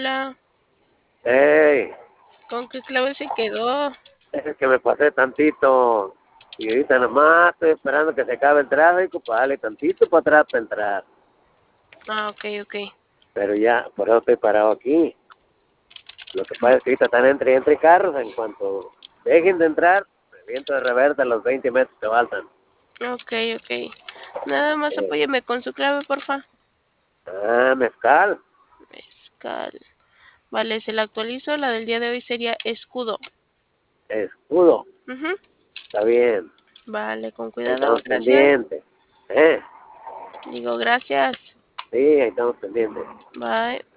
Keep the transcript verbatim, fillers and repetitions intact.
Hola. Hey, ¿Con qué clave se quedó? es que me pasé tantito y ahorita nomás estoy esperando que se acabe el tráfico para darle tantito para atrás para entrar. Ah, ok, ok. Pero ya, por eso estoy parado aquí. Lo que pasa es que ahorita están entre entre carros. En cuanto dejen de entrar, me viento de reversa los veinte metros que faltan. Ok, ok. Nada más Eh, apóyeme con su clave, porfa. ah, mezcal. Mezcal. Vale, se la actualizo. La del día de hoy sería escudo. Escudo. Ujú. Está bien. Vale, con Ahí cuidado. estamos Gracias. pendientes. Eh, Digo gracias. sí, ahí estamos pendientes. Bye.